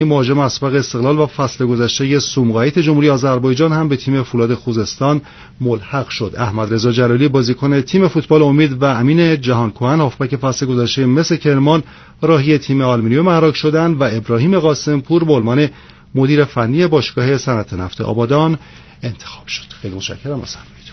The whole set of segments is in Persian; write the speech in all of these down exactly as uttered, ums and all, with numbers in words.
مهاجم اسبق استقلال و فصل گذشته سومقایت جمهوری آذربایجان هم به تیم فولاد خوزستان ملحق شد. احمد رضا جلالی بازیکن تیم فوتبال امید و امین جهانکوهن هافبک فصل گذشته مس کرمان راهی تیم آلومینیوم عراق شدند و ابراهیم قاسمپور به عنوان مدیر فنی باشگاه صنعت نفت آبادان انتخاب شد. خیلی متشکرم از همراهیتون.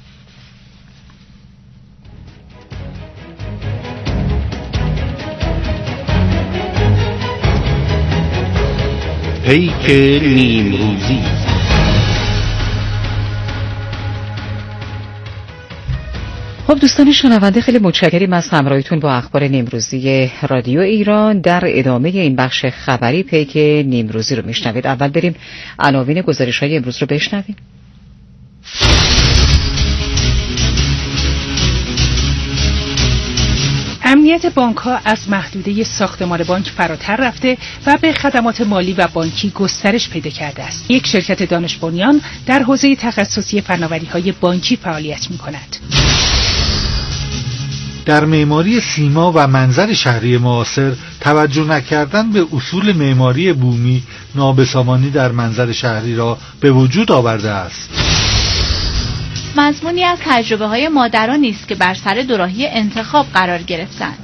پیک نیمروزی. خب دوستان شنونده، خیلی متشکریم از همراهیتون با اخبار نیمروزی رادیو ایران. در ادامه این بخش خبری پیک نیمروزی رو میشنوید. اول بریم عناوین گزارش‌های امروز رو بشنویم. امنیت بانک‌ها از محدوده ساختمان بانک فراتر رفته و به خدمات مالی و بانکی گسترش پیدا کرده است. یک شرکت دانش بنیان در حوزه تخصصی فناوری‌های بانکی فعالیت می‌کند. در معماری سیما و منظر شهری معاصر توجه نکردن به اصول معماری بومی نابسامانی در منظر شهری را به وجود آورده است. مضمونی از تجربه های مادرانی است که بر سر دوراهی انتخاب قرار گرفتند.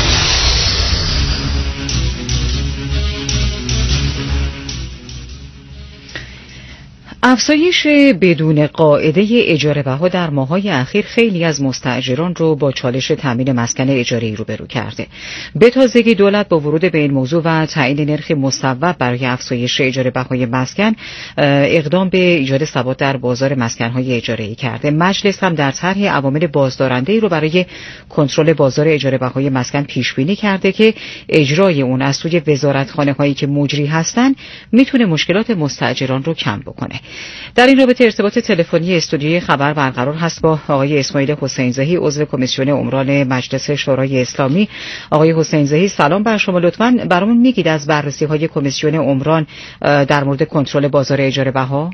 افزایش بدون قاعده اجاره بها در ماه‌های اخیر خیلی از مستاجران رو با چالش تامین مسکن اجاره‌ای روبرو کرده. به تازگی دولت با ورود به این موضوع و تعیین نرخ مصوب برای افزایش اجاره بهای مسکن اقدام به ایجاد ثبات در بازار مسکن‌های اجاره‌ای کرده. مجلس هم در طرح عوامل بازدارنده‌ای رو برای کنترل بازار اجاره بهای مسکن پیش بینی کرده که اجرای اون از سوی وزارتخانه‌هایی که مجری هستن میتونه مشکلات مستاجران رو کم بکنه. در این رابطه ارتباط تلفنی استودیوی خبر برقرار هست با آقای اسماعیل حسین‌زهی، عضو کمیسیون عمران مجلس شورای اسلامی. آقای حسین‌زهی سلام بر شما. لطفاً برامون میگید از بررسی‌های کمیسیون عمران در مورد کنترل بازار اجاره بها؟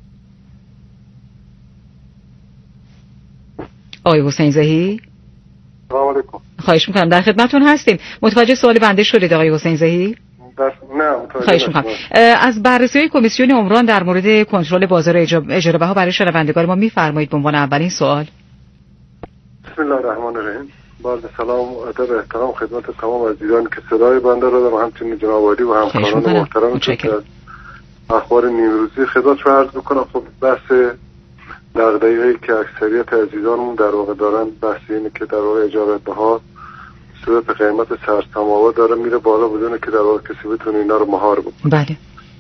آقای حسین‌زهی سلام علیکم. خواهش می‌کنم در خدمتتون هستیم. متوجه سوال بنده شدید آقای حسین‌زهی؟ خواهش می‌کنم. از بررسی‌های کمیسیون عمران در مورد کنترل بازار اجاره بها برای شنوندگان ما می‌فرمایید به عنوان اولین سوال. بسم الله الرحمن الرحیم. با سلام و ادب احترام خدمت تمام عزیزان که صدای بنده را دارم، همچنین جناب عالی و همکاران محترم که اخبار نیمروزی خدمتتون عرض می‌کنم. خب بحث دغدغه‌ای که اکثریت عزیزانمون در واقع دارن بحث اینه که در واقع اجاره بها صورت قیمت سرسام‌آور داره میره بالا بدون که در واقع کسی بتونه اینا رو مهار بکنه. بله.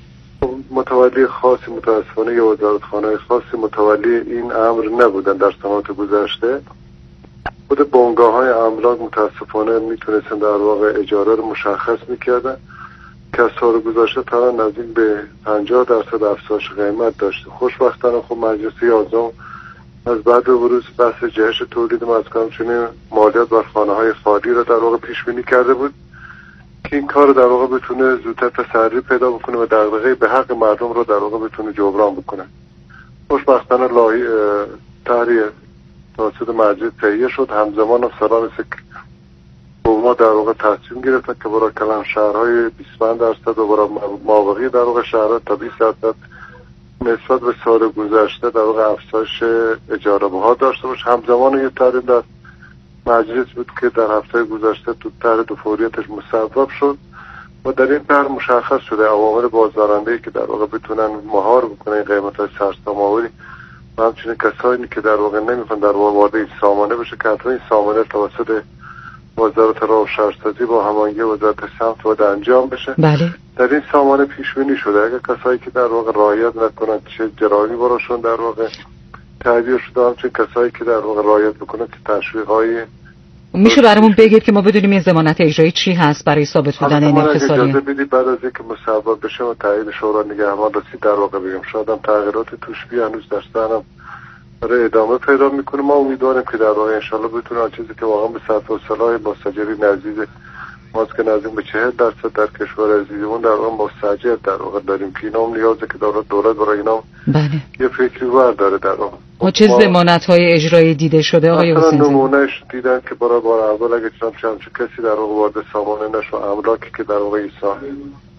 متولی خاصی متاسفانه یا وزارتخانه خاصی متولی این امر نبودن در سنوات گذشته. خود بنگاه‌های املاک متاسفانه میتونستن در واقع اجاره رو مشخص میکردن که از سال گذشته تا نزدیک به پنجاه درصد افزایش قیمت داشته. خوشبختانه خب مجلس یازدهم از بعد ورود بحث جهش تولید مسکن چنین مالیات بر خانه‌های خالی را در واقع پیش بینی کرده بود که این کار در واقع بتونه زودتر تسری پیدا بکنه و دغدغه به حق مردم رو در واقع بتونه جبران بکنه. خوشبختانه لایحه طرح توسط مجلس تهیه شد. همزمان سلام سک ما در واقع تصمیم گرفتن که برای کلان شهرهای بیست و پنج درصد و برای مابقی در واقع شهرها تا بیست درصد نسبت به سال گذشته در واقع افزایش اجاره بها داشته باشه. همزمان یه طرح در مجلس بود که در هفته گذشته تو طرح دو فوریتش مصوب شد و در این طرح مشخص شده عوامل بازدارنده‌ای که در واقع بتونن مهار بکنن قیمت‌های سرسام‌آوری و همچنین کسانی که در واقع نمیخوان در واقع وارد این سامانه بشه که حتما این سامانه توسط وزارت راه و شهرسازی با هماهنگی وزارت سمت باید انجام بشه. بله. در این سامانه پیش بینی شده اگر کسایی که در واقع رعایت نکنن چه جرائمی براشون در واقع تعبیه شده، همچنین کسایی که در واقع رعایت بکنن که تشویق‌های میشه برامون بگید که ما بدونیم این ضمانت اجرایی چی هست برای ثابت بودن نرخ سالیانه؟ اجازه بدید بعد از اینکه مصوب بشه و تایید شورای نگهبان رسید در واقع بگم شاید هم تغییرات توش بیا هنوز در ذهنم برای ادامه پیدا میکنه. ما امیدواریم که در واقع انشالله بتونه چیزی که واقعا به صرف و صلاح مستاجرین نزدیک ماست که نزدیک به چهل درصد در کشور عزیزمون در واقع مستاجر در واقع داریم که اینا هم نیازه که دولت دولت برای اینا بله یه فکری ور داره در واقع. ما چه ضمانت‌های اجرایی دیده شده آقای حسین‌زاده؟ مثلا نمونهش دیدن که برای بار اول اگه چند چند کسی در واقع وارد سامانه نشو املاکی که در واقع ایسا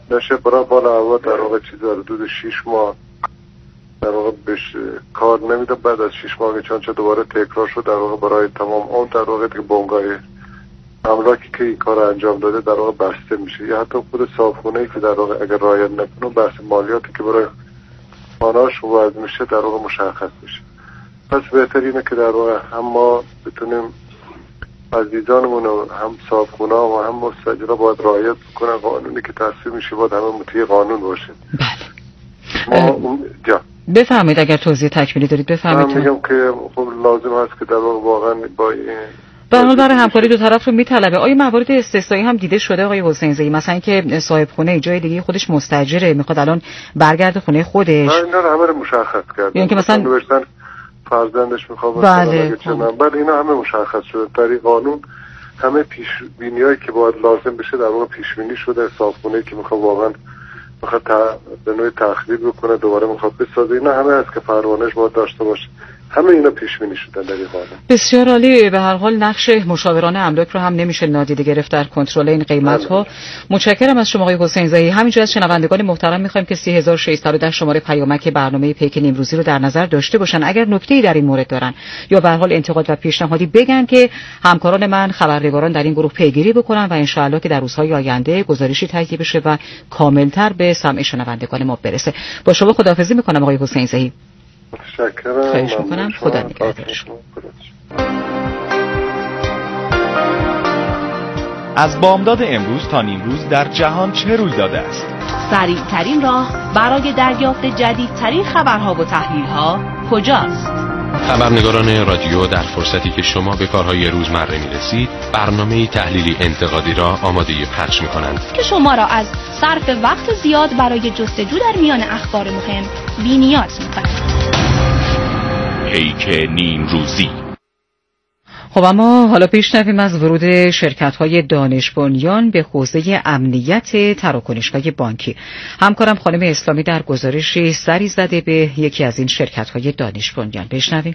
نشه برای بالا هوا در واقع چیزی در حدود شش ماه در واقع بهش کار نمیده. بعد از شش ماه چون چه دوباره تکرار شد در واقع برای تمام اون در واقع دیگه بنگاه املاکی که این کار انجام داده در واقع بسته میشه. یا حتی خود صاحبخونه‌ای که در واقع اگر رعایت نکنه بحث مالیاتی که برای خانه‌اش وارد میشه در واقع مشخص میشه. پس بهتر اینه که در واقع هم ما بتونیم عزیزانمون و هم صاحبخونه و هم مستاجرها باید رعایت بکنن قانونی که تصویب میشه باید همه مطیع قانون باشیم. بله. ما جا بفرمایید اگر توضیح تکمیلی دارید بفرمایید. من میگم که خب لازم هست که در واقع واقعا با این به هر حال برای همکاری دو طرف رو میطلبه. آیا موارد استثنایی هم دیده شده آقای حسین زئی؟ مثلا که صاحب خونه جای دیگه خودش مستاجره میخواد الان برگرده خونه خودش. نه اینا رو همه رو مشخص کرد. یعنی که مثلا نوشتن فرزندش میخواد بله چه من بعد اینا همه مشخص شده. در قانون همه پیش بینیایی که باید لازم بشه در واقع پیش بینی شده. صاحب خونه که میخواد واقعا میخواد به نوعی تخریب بکنه دوباره میخواد بسازه اینا همه هست که پروانه‌اش باید داشته باشه. همه اینا پیش بینی شدن در این قانون. بسیار عالی. به هر حال نقش مشاوران املاک رو هم نمیشه نادیده گرفت در کنترل این قیمت ها. متشکرم از شما آقای حسین زئی. همینجا از شنوندگان محترم میخوایم که سه هزار و ششصد و ده شماره پیامک برنامه پیک نیمروزی رو در نظر داشته باشن. اگر نکته‌ای در این مورد دارن یا به هر حال انتقاد و پیشنهادی بگن که همکاران من خبرنگاران در این گروه پیگیری بکنن و ان شاءالله که در روزهای آینده گزارشی تهیه بشه و کاملتر به سمع شنوندگان ما برسه. با شما خداحافظی میکنم آقای حسین زئی. متشکرم. خواهش میکنم. خدا نگهدار. از بامداد امروز تا نیمروز در جهان چه روی داده است؟ سریع‌ترین راه برای دریافت جدیدترین خبرها و تحلیل‌ها کجاست؟ خبرنگاران رادیو در فرصتی که شما به کارهای روزمره می‌رسید، برنامه تحلیلی انتقادی را آماده پخش می‌کنند که شما را از صرف وقت زیاد برای جستجو در میان اخبار مهم بی‌نیاز می‌کند. پیک نیمروزی. خب اما حالا پیشنویم از ورود شرکت‌های دانش بنیان به حوزه امنیت تراکنش‌های بانکی. همکارم خانم اسلامی در گزارشی سری زده به یکی از این شرکت‌های دانش بنیان. بشنویم.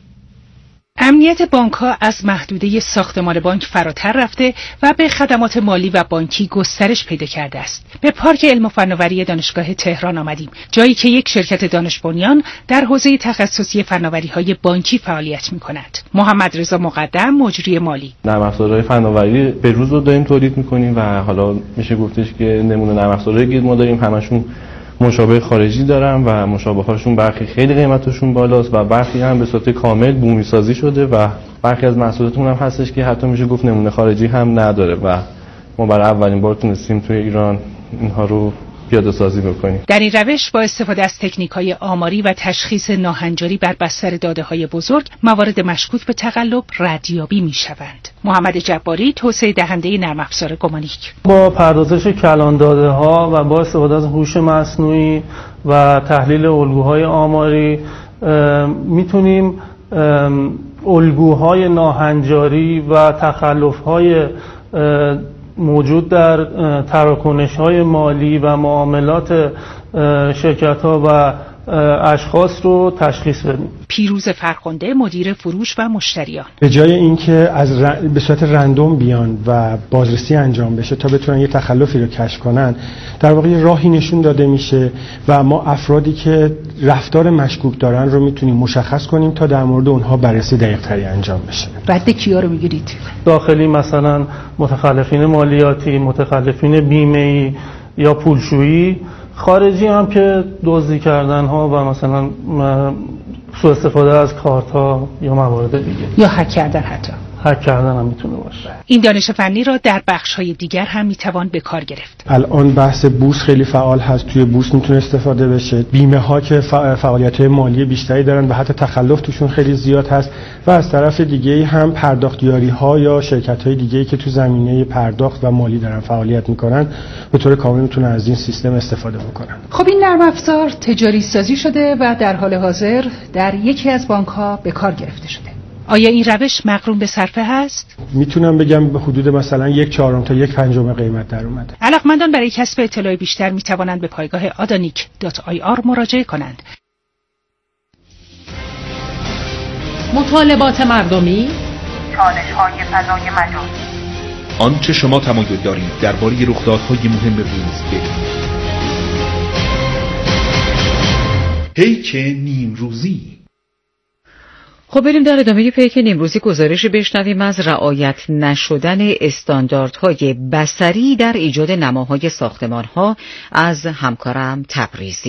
امنیت بانک‌ها از محدوده ساختمان بانک فراتر رفته و به خدمات مالی و بانکی گسترش پیدا کرده است. به پارک علم و فناوری دانشگاه تهران آمدیم، جایی که یک شرکت دانش بنیان در حوزه تخصصی فناوری‌های بانکی فعالیت می‌کند. محمد رضا مقدم، مجری مالی. نرم افزارهای فناوری به روز رو داریم تولید می‌کنیم و حالا میشه گفتش که نمونه نرم افزارهایی که ما داریم همشون مشابه خارجی دارن و مشابه هاشون برخی خیلی قیمتشون بالاست و برخی هم به صورت کامل بومی سازی شده و برخی از محصولاتمون هم هستش که حتی میشه گفت نمونه خارجی هم نداره و ما برای اولین بار تونستیم توی ایران اینها رو پیاده سازی بکنیم. در این روش با استفاده از تکنیک‌های آماری و تشخیص ناهنجاری بر بستر داده‌های بزرگ، موارد مشکوک به تقلب ردیابی می‌شوند. محمد جباری، توسعه دهنده نرم افزار گمانیک. با پردازش کلان داده‌ها و با استفاده از هوش مصنوعی و تحلیل الگوهای آماری میتونیم الگوهای ناهنجاری و تخلف‌های موجود در تراکنش‌های مالی و معاملات شرکت‌ها و اشخاص رو تشخیص بدیم. پیروز فرخنده، مدیر فروش و مشتریان. به جای اینکه از ر... به صورت رندوم بیان و بازرسی انجام بشه تا بتونن یه تخلفی رو کشف کنن، در واقع یه راهی نشون داده میشه و ما افرادی که رفتار مشکوک دارن رو میتونیم مشخص کنیم تا در مورد اونها بررسی دقیق‌تری انجام بشه. رد کیا رو میگیرید؟ داخلی مثلا متخلفین مالیاتی، متخلفین بیمه‌ای یا پولشویی، خارجی هم که دزدی کردن ها و مثلا سوء استفاده از کارت ها یا موارد دیگه یا هک کردن، حتی هک کردن هم میتونه باشه. این دانش فنی را در بخش های دیگر هم میتوان به کار گرفت. الان بحث بورس خیلی فعال هست، توی بورس میتونه استفاده بشه. بیمه ها که فعالیت های مالی بیشتری دارن و حتی تخلف توشون خیلی زیاد هست و از طرف دیگه هم پرداختیاری ها یا شرکت های دیگه که تو زمینه پرداخت و مالی دارن فعالیت میکنن به طور کامل میتونن از این سیستم استفاده بکنن. خب این نرم افزار تجاری سازی شده و در حال حاضر در یکی از بانک ها به کار گرفته شده. آیا این روش مقرون به صرفه هست؟ میتونم بگم به حدود مثلا یک چهارم تا یک پنجم قیمت در اومده. علاقمندان برای کسب اطلاع بیشتر میتوانند به پایگاه آدانیک دات آی آر مراجعه کنند. مطالبات مردمی، چالش‌های فضای مجازی، آنچه شما تمایل دارید درباره رخدادهای مهم روز بدونید. پیک نیمروزی. خب بریم در ادامه پیک نیمروزی گزارشی بشنویم از رعایت نشدن استانداردهای بصری در ایجاد نماهای ساختمان‌ها از همکارم تبریزی.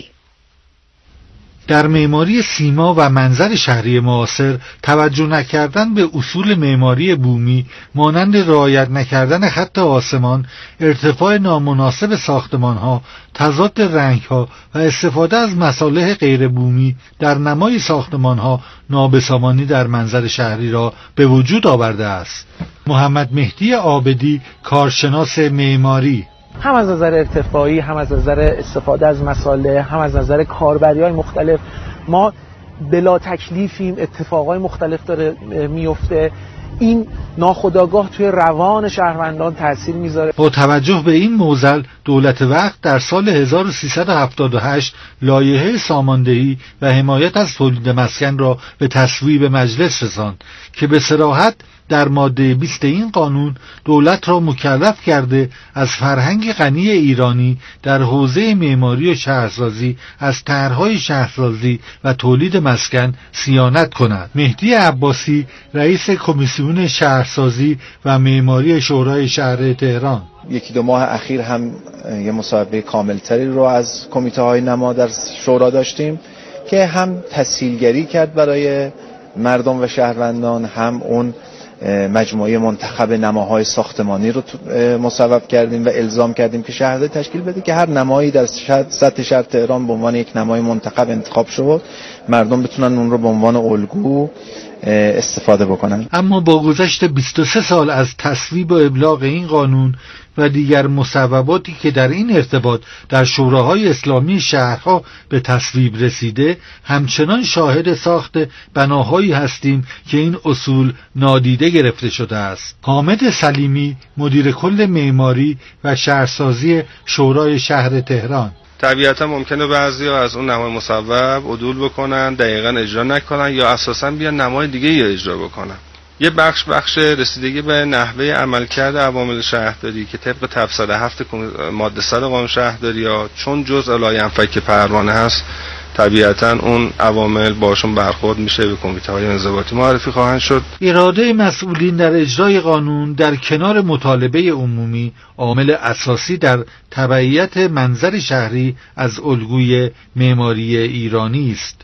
در معماری سیما و منظر شهری معاصر توجه نکردن به اصول معماری بومی مانند رعایت نکردن خط آسمان، ارتفاع نامناسب ساختمان‌ها، تضاد رنگ‌ها و استفاده از مصالح غیر بومی در نمای ساختمان‌ها نابسامانی در منظر شهری را به وجود آورده است. محمد مهدی عابدی، کارشناس معماری: هم از نظر ارتفاعی، هم از نظر استفاده از مصالح، هم از نظر کاربری‌های مختلف ما بلا تکلیفیم، اتفاقای مختلف داره میفته. این ناخودآگاه توی روان شهروندان تاثیر میذاره. با توجه به این معضل دولت وقت در سال هزار و سیصد و هفتاد و هشت لایحه ساماندهی و حمایت از تولید مسکن را به تصویب مجلس رساند که به صراحت در ماده بیست این قانون دولت را مکلف کرده از فرهنگ غنی ایرانی در حوزه معماری و شهرسازی از طرح‌های شهرسازی و تولید مسکن صیانت کند. مهدی عباسی، رئیس کمیسیون شهرسازی و معماری شورای شهر تهران: یکی دو ماه اخیر هم یه مصاحبه کاملتری رو از کمیته های نما در شورا داشتیم که هم تسهیلگری کرد برای مردم و شهروندان، هم اون مجموعه منتخب نماهای ساختمانی رو مصوب کردیم و الزام کردیم که شهرداری تشکیل بده که هر نمایی در سطح شهر تهران به عنوان یک نمای منتخب انتخاب شد، مردم بتونن اون رو به عنوان الگو استفاده بکنن. اما با گذشت بیست و سه سال از تصویب و ابلاغ این قانون و دیگر مصوباتی که در این ارتباط در شوراهای اسلامی شهرها به تصویب رسیده، همچنان شاهد ساخت بناهایی هستیم که این اصول نادیده گرفته شده است. حامد سلیمی، مدیر کل معماری و شهرسازی شورای شهر تهران: طبیعتا ممکنه بعضیا از اون نمای مصوب عدول بکنن، دقیقاً اجرا نکنن یا اساساً بیان نمای دیگه ای اجرا بکنن. یه بخش بخش رسیدگی به نحوه عملکرد عوامل شهرداری که طبق تب صد و هفت ماده صد قانون شهرداری ها چون جزء لایحه‌فک پروانه هست، طبیعتا اون عوامل باشون برخورد میشه، به کمیته‌های انضباطی معرفی خواهند شد. اراده مسئولین در اجرای قانون در کنار مطالبه عمومی عامل اساسی در تبعیت منظر شهری از الگوی معماری ایرانی است.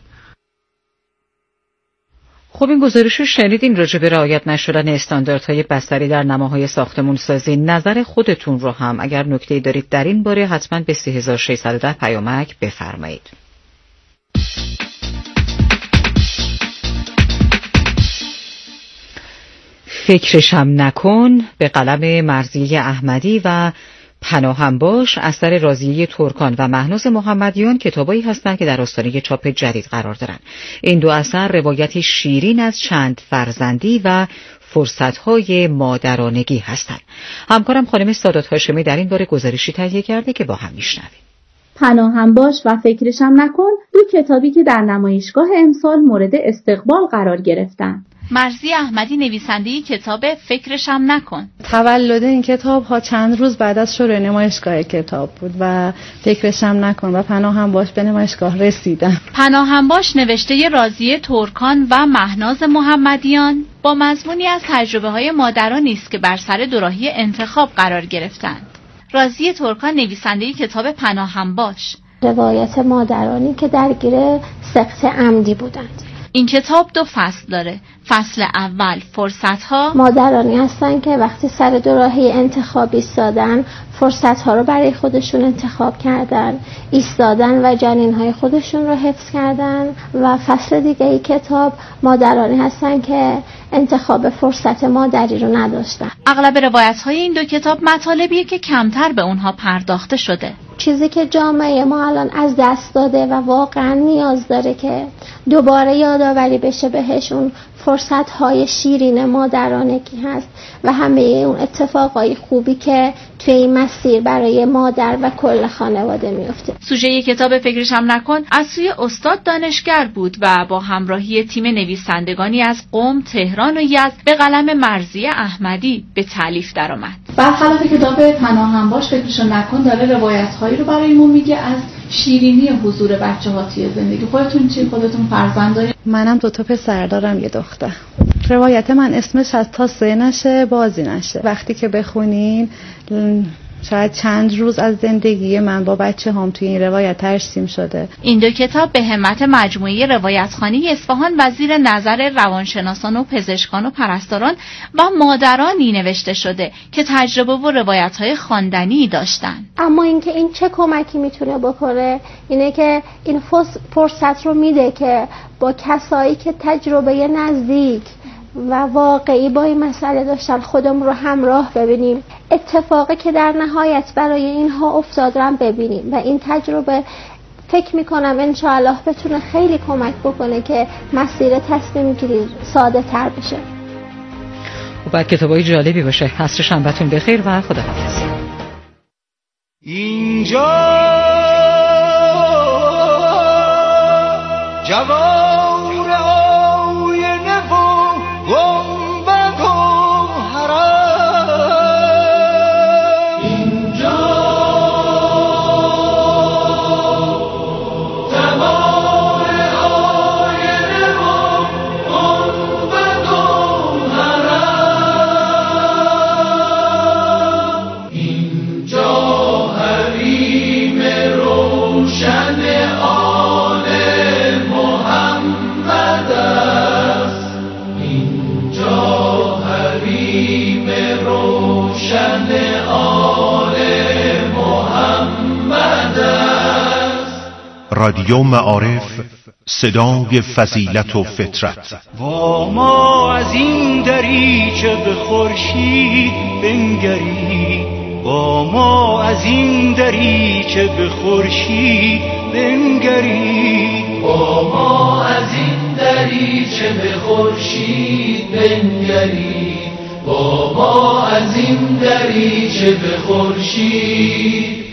خب این گزارش رو شنیدین راجع به رعایت نشدن استانداردهای بصری در نماهای ساختمون سازی. نظر خودتون رو هم اگر نکته‌ای دارید در این باره حتما به سه هزار و ششصد و ده پیامک بفرمایید. فکرشم نکن به قلم مرضیه احمدی و پناهم باش اثر راضیه ترکان و مهناز محمدیان کتابایی هستند که در آستانه چاپ جدید قرار دارند. این دو اثر روایتی شیرین از چند فرزندی و فرصت‌های مادرانگی هستند. همکارم خانم سادات هاشمی در این باره گزارشی تهیه کرده که با هم میشنویم. پناهم باش و فکرشم نکن دو کتابی که در نمایشگاه امسال مورد استقبال قرار گرفتند. مرضی احمدی نویسنده کتاب فکرشم نکن. تولد این کتاب ها چند روز بعد از شروع نمایشگاه کتاب بود و فکرشم نکن و پناهم باش به نمایشگاه رسیدن. پناهم باش نوشته راضیه ترکان و مهناز محمدیان با مضمونی از تجربه های مادرانی است که بر سر دوراهی انتخاب قرار گرفتند. راضیه ترکان نویسنده کتاب پناهم باش، روایت مادرانی که درگیر سقط عمدی بودند. این کتاب دو فصل داره. فصل اول فرصت‌ها، مادرانی هستن که وقتی سر دوراهی انتخاب ایستادن فرصت‌ها رو برای خودشون انتخاب کردن، ایستادن و جنین‌های خودشون رو حفظ کردن. و فصل دیگه ای کتاب مادرانی هستن که انتخاب فرصت مادری رو نداشتن. اغلب روایت‌های این دو کتاب مطالبیه که کمتر به اونها پرداخته شده. چیزی که جامعه ما الان از دست داده و واقعا نیاز داره که دوباره یادآوری بشه بهشون فرصت‌های شیرین مادرانگی هست و همه اون اتفاقای خوبی که توی این مسیر برای مادر و کل خانواده میفته. سوژه کتاب فکرشم نکن از سوی استاد دانشگر بود و با همراهی تیم نویسندگانی از قم، تهران و یزد به قلم مرضیه احمدی به تالیف درآمد. برخلاف کتاب پناهم باش فکرشم نکن داره روایت‌هایی رو برای ما میگه از شیرینی حضور بچه‌ها توی زندگی. خودتون چی؟ خودتون فرزند دارید؟ منم دو تا پسر دارم، یه دختر. روایت من اسمش از تا سه نشه بازی نشه. وقتی که بخونین شاید چند روز از زندگی من با بچه هم توی این روایت ترسیم شده. این دو کتاب به همت مجموعه روایتخوانی اصفهان و زیر نظر روانشناسان و پزشکان و پرستاران و مادرانی نوشته شده که تجربه و روایت‌های خواندنی داشتن. اما اینکه این چه کمکی میتونه بکنه اینه که این فرصت رو میده که با کسایی که تجربه نزدیک و واقعی با این مسئله داشتن خودمون رو همراه ببینیم، اتفاقی که در نهایت برای اینها افتاد رو ببینیم و این تجربه فکر میکنم انشاءالله بتونه خیلی کمک بکنه که مسیر تصمیم گیری ساده تر بشه و بعد کتابای جالبی باشه. عصر شنبهتون بخیر و خداحافظ. اینجا جوان رادیو معارف، صدای فضیلت و فطرت. و ما از این دریچه به خورشید بنگرید، و ما از این دریچه به خورشید بنگرید، و ما از این دریچه به خورشید بنگرید، و ما از این دریچه به خورشید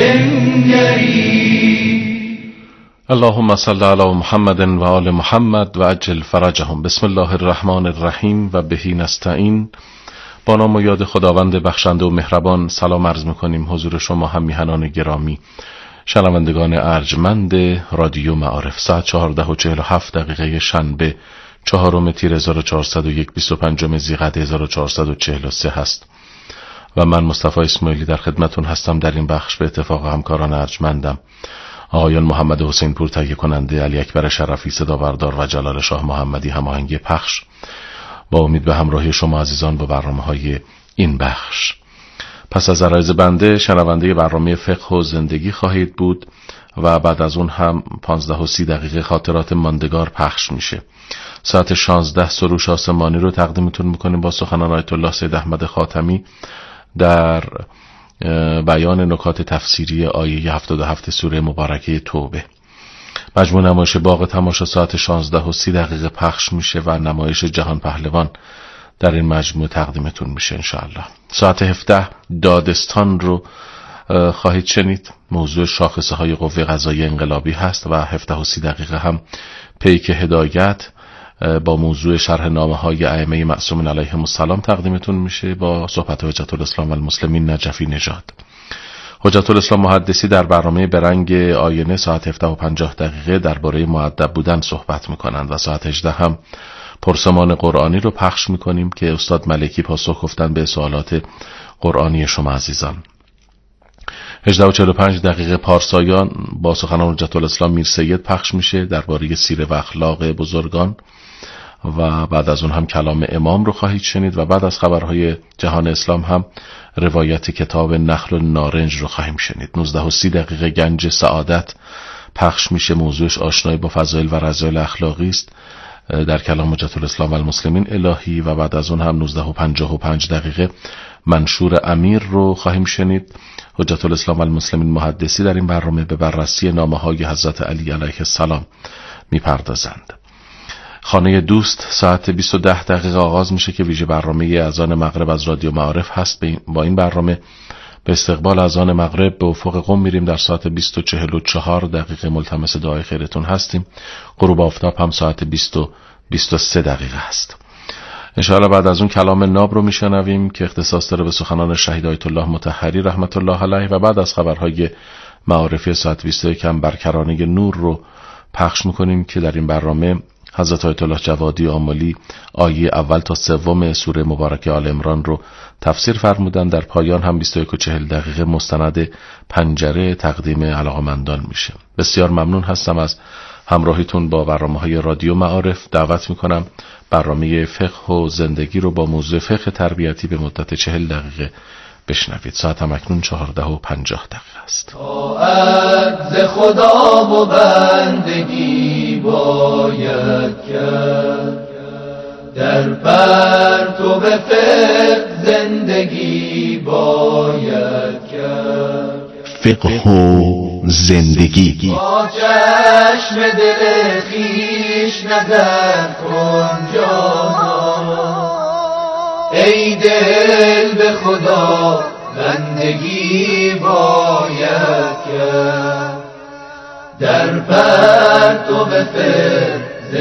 بنگرید. اللهم صل علی محمد و آل محمد و عجل فرجهم. بسم الله الرحمن الرحیم و بهی نستعین. با نام و یاد خداوند بخشنده و مهربان سلام عرض میکنیم حضور شما هم میهنان گرامی، شنوندگان ارجمند رادیو معارف. ساعت چهارده و چهل و هفت دقیقه شنبه چهارم تیر هزار و چهارصد و یک بیست و پنجم ذیقعده هزار و چهارصد و چهل و سه هست و من مصطفی اسماعیلی در خدمتون هستم. در این بخش به اتفاق همکاران ارجمندم آقایان محمد حسین پور تهیه کننده، علی اکبر شرفی صدا بردار و جلال شاه محمدی هماهنگ پخش. با امید به همراهی شما عزیزان با برنامه‌های این بخش. پس از عرایض بنده شنونده برنامه فقه و زندگی خواهید بود و بعد از اون هم پانزده و سی دقیقه خاطرات ماندگار پخش میشه. ساعت شانزده سروش آسمانی رو تقدیمتون میکنیم با سخنان آیت الله سید احمد خاتمی در بیان نکات تفسیری آیه هفتاد و هفت سوره مبارکه توبه. مجموع نمایش باغ تماشا ساعت شانزده و سی دقیقه پخش میشه و نمایش جهان پهلوان در این مجموع تقدیمتون میشه انشاءالله. ساعت هفده دادستان رو خواهید شنید. موضوع شاخصه های قوه قضاییه انقلابی هست و هفده و سی دقیقه هم پیک هدایت با موضوع شرح نامه های ائمه معصومین علیهم السلام تقدیمتون میشه با صحبت حجت الاسلام و المسلمین نجفی نژاد. حجت الاسلام محدثی در برنامه برنگ آینه ساعت هفده و پنجاه دقیقه درباره مؤدب بودن صحبت میکنند و ساعت هجده هم پرسمان قرآنی رو پخش میکنیم که استاد ملکی پاسخ گفتن به سوالات قرآنی شما عزیزان. هجده و چهل و پنج دقیقه پارسایان با سخنان حجت الاسلام میر سید پخش میشه درباره سیره و اخلاق بزرگان و بعد از اون هم کلام امام رو خواهید شنید و بعد از خبرهای جهان اسلام هم روایت کتاب نخل و نارنج رو خواهیم شنید. نوزده و سی دقیقه گنج سعادت پخش میشه، موضوعش آشنایی با فضایل و رذایل اخلاقی است در کلام حجت الاسلام و المسلمین الهی و بعد از اون هم نوزده و پنجاه و پنج دقیقه منشور امیر رو خواهیم شنید. حجت الاسلام و المسلمین محدثی در این برنامه به بررسی نامه های حضرت علی علیه السلام میپردازند. خانه دوست ساعت بیست و ده دقیقه آغاز میشه که ویژه برنامه اذان مغرب از رادیو معارف هست. با این برنامه به استقبال اذان مغرب به افق قم میریم. در ساعت بیست و چهل و چهار دقیقه ملتمس دعای خیرتون هستیم. غروب آفتاب هم ساعت بیست و بیست و سه دقیقه هست. انشاءالله بعد از اون کلام ناب رو میشنویم که اختصاص داره به سخنان شهید آیت الله مطهری رحمت الله علیه و بعد از خبرهای معارفی ساعت بیست و یک هم برکرانه نور رو پخش میکنیم که در این برنامه حضرت آیت الله جوادی آملی آیه اول تا سوم سوره مبارکه آل عمران رو تفسیر فرمودن. در پایان هم بیست و یک و چهل دقیقه مستند پنجره تقدیم علاقمندان میشه. بسیار ممنون هستم از همراهیتون با برنامه‌های رادیو معارف. دعوت میکنم برنامه فقه و زندگی رو با موضوع فقه تربیتی به مدت چهل دقیقه بشنوید. ساعت هم اکنون چهارده و پنجاه دقیقه است. طاعت ز خدا و بندگی باید کرد، در پرتو فقه زندگی باید کرد. فقه و زندگی با چشم دل خویش نظر کن جانا، ای دل به خدا بندگی باید کرد، در پرتو فقه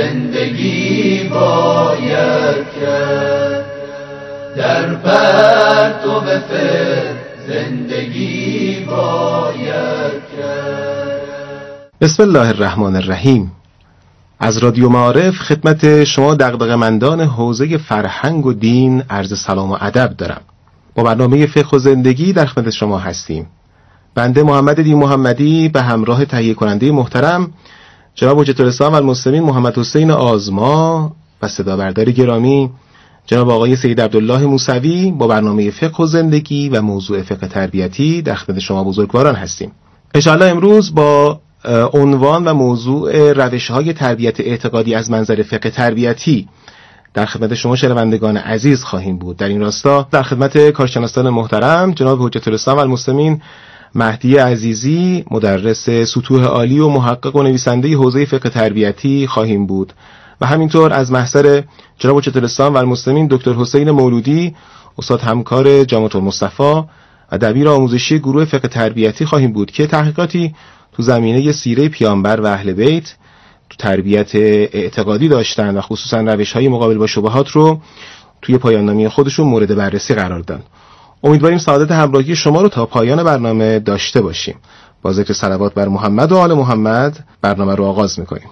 زندگی باید کرد، در پرتو فقه زندگی باید کرد. بسم الله الرحمن الرحیم. از رادیو معارف خدمت شما دغدغه‌مندان حوزه فرهنگ و دین عرض سلام و ادب دارم. با برنامه فقه و زندگی در خدمت شما هستیم. بنده محمد دین محمدی به همراه تهیه کننده محترم جناب حجت الاسلام و المسلمین محمد حسین آزما و صدا برداری گرامی جناب آقای سید عبدالله موسوی با برنامه فقه و زندگی و موضوع فقه تربیتی در خدمت شما بزرگواران هستیم. انشاءالله امروز با عنوان و موضوع روش‌های تربیت اعتقادی از منظر فقه تربیتی در خدمت شما شنوندگان عزیز خواهیم بود. در این راستا در خدمت کارشناسان محترم جناب حجت الاسلام و المسلمین مهدی عزیزی مدرس سطوح عالی و محقق و نویسنده حوزه فقه تربیتی خواهیم بود و همینطور از محضر جناب حجت الاسلام و المسلمین دکتر حسین مولودی استاد همکار جامعه المصطفی و دبیر آموزشی گروه فقه تربیتی خواهیم بود که تحقیقاتی تو زمینه سیره پیامبر و اهل بیت تو تربیت اعتقادی داشتن و خصوصا روش‌های مقابل با شبهات رو توی پایان نامه خودشون مورد بررسی قرار دادن. امیدواریم سعادت همراهی شما رو تا پایان برنامه داشته باشیم. با ذکر صلوات بر محمد و آل محمد برنامه رو آغاز می‌کنیم.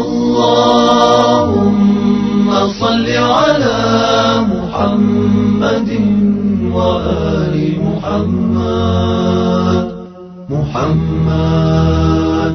اللهم صل علی محمد و آل محمد. محمد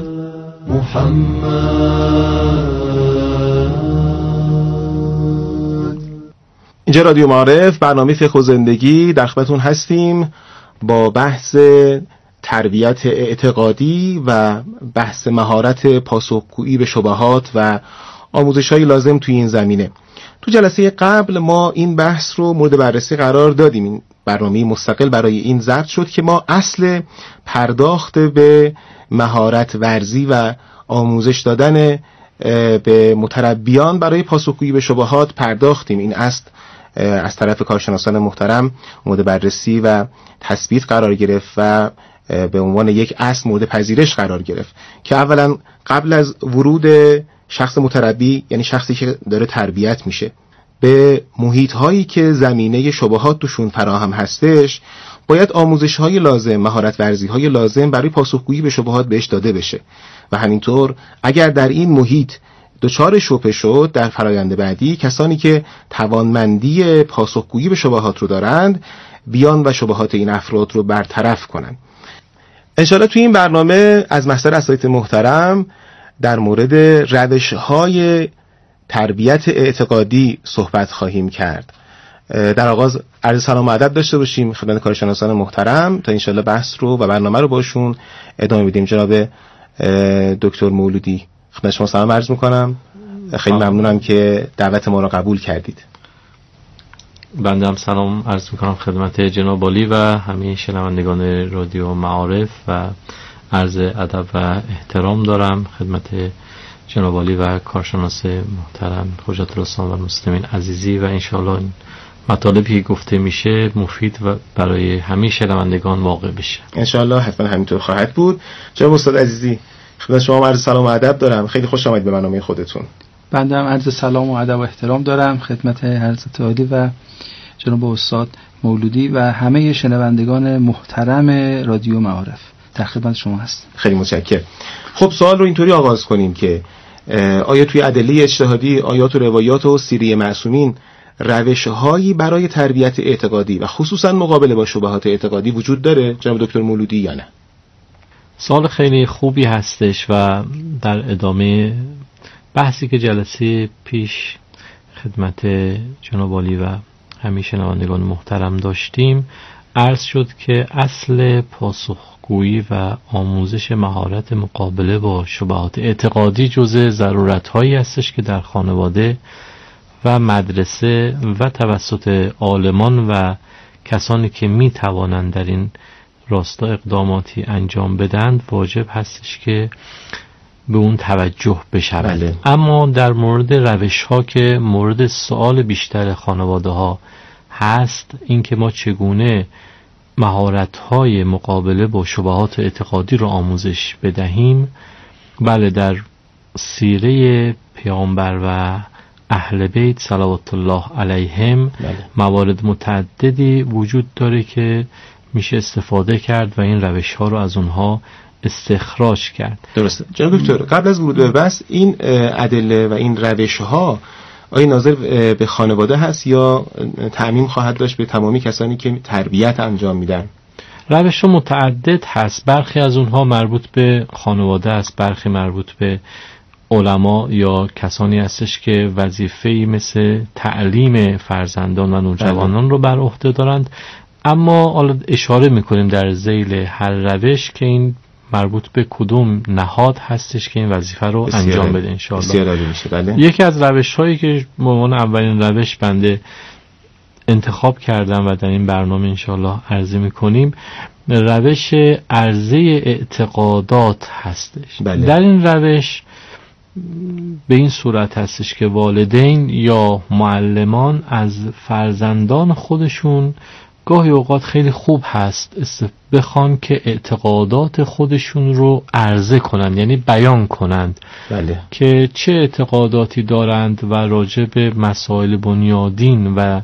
محمد. اینجا رادیو معارف برنامه فقه و زندگی در خدمتتون هستیم با بحث تربیت اعتقادی و بحث مهارت پاسخگویی به شبهات و آموزش‌های لازم توی این زمینه. تو جلسه قبل ما این بحث رو مورد بررسی قرار دادیم. این برنامه مستقل برای این ضبط شد که ما اصل پرداخت به مهارت ورزی و آموزش دادن به متربیان برای پاسخگویی به شبهات پرداختیم. این اصل از طرف کارشناسان محترم مورد بررسی و تثبیت قرار گرفت و به عنوان یک اصل مورد پذیرش قرار گرفت که اولا قبل از ورود شخص متربی، یعنی شخصی که داره تربیت میشه، به محیط هایی که زمینه شبهات توشون فراهم هستش، باید آموزش های لازم، مهارت ورزی های لازم برای پاسخگویی به شبهات بهش داده بشه و همینطور اگر در این محیط دچار شبهه شد، در فرایند بعدی کسانی که توانمندی پاسخگویی به شبهات رو دارند بیان و شبهات این افراد رو برطرف کنن. انشاءالله توی این برنامه از محضر اساتید محترم در مورد روش‌های تربیت اعتقادی صحبت خواهیم کرد. در آغاز عرض سلام و ادب داشته باشیم خدمت کارشناسان محترم تا انشاءالله بحث رو و برنامه رو باشون ادامه بدیم. جناب دکتر مولودی خدمت شما سلام عرض میکنم. خیلی ممنونم که دعوت ما رو قبول کردید. بنده هم سلام عرض میکنم خدمت جناب عالی و همه شنوندگان رادیو معارف و عرض ادب و احترام دارم خدمت جناب عالی و کارشناس محترم حجت الاسلام و المسلمین عزیزی و انشاءالله مطالبی گفته میشه مفید و برای همه شنوندگان واقع بشه. انشاءالله حتما همینطور خواهد بود. جناب استاد عزیزی خدمت شما عرض سلام و ادب دارم. خیلی خوش آمدید به برنامه خودتون. بنده هم عرض سلام و ادب و احترام دارم خدمت حضرت عالی و جناب استاد مولودی و همه شنوندگان محترم رادیو معارف. در خدمت شما هست. خیلی متشکرم. خب سوال رو اینطوری آغاز کنیم که آیا توی ادله اجتهادی، آیات و روایات و سیره معصومین روش‌هایی برای تربیت اعتقادی و خصوصا مقابله با شبهات اعتقادی وجود داره جناب دکتر مولودی یا نه؟ سوال خیلی خوبی هستش و در ادامه بحثی که جلسه پیش خدمت جناب عالی و همه شنوندگان محترم داشتیم عرض شد که اصل پاسخگویی و آموزش مهارت مقابله با شبهات اعتقادی جزء ضرورت‌هایی هستش که در خانواده و مدرسه و توسط عالمان و کسانی که می توانند در این راستا اقداماتی انجام بدند واجب هستش که به اون توجه بشود. بله. اما در مورد روش ها که مورد سوال بیشتر خانواده ها هست اینکه ما چگونه مهارت های مقابله با شبهات اعتقادی رو آموزش بدهیم، بله در سیره پیامبر و اهل بیت صلوات الله علیهم بله. موارد متعددی وجود داره که میشه استفاده کرد و این روش ها رو از اونها استخراج کرد. درسته. جناب دکتر قبل از ورود به بحث این ادله و این روش ها آیا ناظر به خانواده هست یا تعمیم خواهد داشت به تمامی کسانی که تربیت انجام میدن؟ روش ها متعدد هست. برخی از اونها مربوط به خانواده است، برخی مربوط به علما یا کسانی هستش که وظیفه‌ای مثل تعلیم فرزندان و نوجوانان رو بر عهده دارند. اما حالا اشاره میکنیم در ذیل هر روش که این مربوط به کدوم نهاد هستش که این وظیفه رو انجام بده انشاءالله. یکی از روش هایی که به عنوان اولین روش بنده انتخاب کردم و در این برنامه انشاءالله عرضه میکنیم روش عرضه اعتقادات هستش. بله. در این روش به این صورت هستش که والدین یا معلمان از فرزندان خودشون گاهی اوقات خیلی خوب هست بخوان که اعتقادات خودشون رو عرضه کنند، یعنی بیان کنند. بله. که چه اعتقاداتی دارند و راجع به مسائل بنیادین و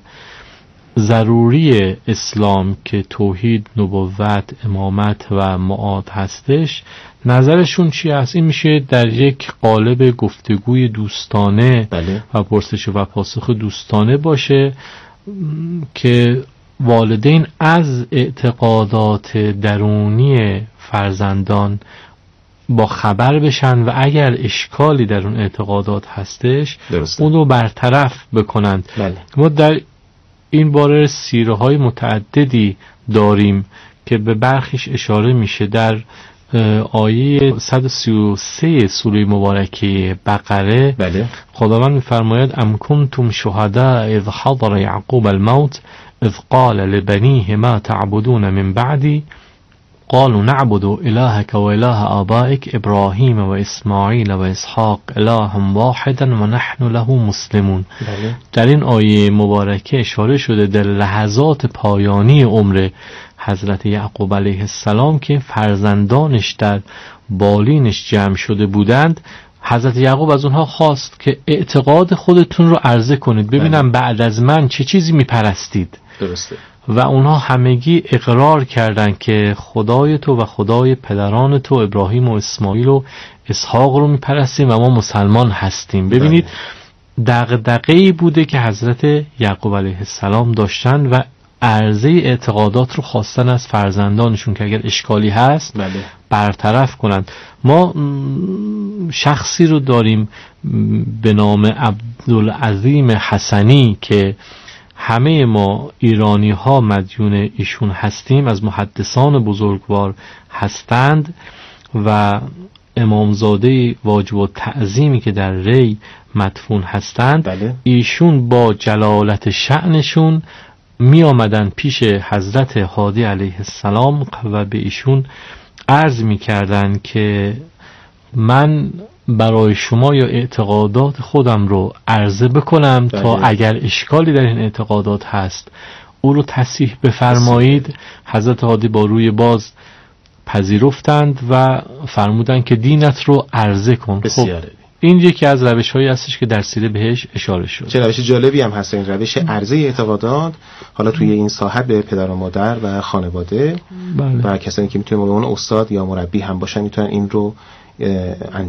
ضروری اسلام که توحید، نبوت، امامت و معاد هستش نظرشون چی هست. این میشه در یک قالب گفتگوی دوستانه بله. و پرسش و پاسخ دوستانه باشه که والدین از اعتقادات درونی فرزندان با خبر بشن و اگر اشکالی در اون اعتقادات هستش درسته. اون رو برطرف بکنند. بله. ما در این باره سیره های متعددی داریم که به برخیش اشاره میشه. در آیه صد و سی و سه سوره مبارکه بقره بله. خداوند میفرماید ام کنتم شهداء اذ حضر یعقوب الموت اذ قال لبنیه ما تعبدون من بعدی قالوا نعبد الهك و اله آبائك ابراهیم و اسماعیل و اسحاق اله واحدا و نحن له مسلمون. بله. در این آیه مبارکه اشاره شده در لحظات پایانی عمر حضرت یعقوب علیه السلام که فرزندانش در بالینش جمع شده بودند، حضرت یعقوب از اونها خواست که اعتقاد خودتون رو عرضه کنید ببینم بله. بعد از من چه چیزی میپرستید. درسته. و اونها همگی اقرار کردند که خدای تو و خدای پدران تو ابراهیم و اسماعیل و اسحاق رو میپرستیم و ما مسلمان هستیم. ببینید دغدغه‌ای بوده که حضرت یعقوب علیه السلام داشتن و عرضه اعتقادات رو خواستن از فرزندانشون که اگر اشکالی هست بله. برطرف کنند. ما شخصی رو داریم به نام عبدالعظیم حسنی که همه ما ایرانی ها مدیون ایشون هستیم، از محدثان بزرگوار هستند و امامزاده واجب و تعظیمی که در ری مدفون هستند. بله. ایشون با جلالت شأنشون می آمدن پیش حضرت هادی علیه السلام و به ایشون عرض می کردن که من برای شما یا اعتقادات خودم رو عرضه بکنم بله. تا اگر اشکالی در این اعتقادات هست او رو تصحیح بفرمایید. حضرت هادی با روی باز پذیرفتند و فرمودند که دینت رو عرضه کن. بسیاره. خب این یکی از روش هایی هستش که در سیره بهش اشاره شد. چه روش جالبی هم هست این روش عرضه اعتقادات، حالا توی این ساحت به پدر و مادر و خانواده بله. و کسانی که میتونه اون استاد یا مربی هم باشن میتونن این رو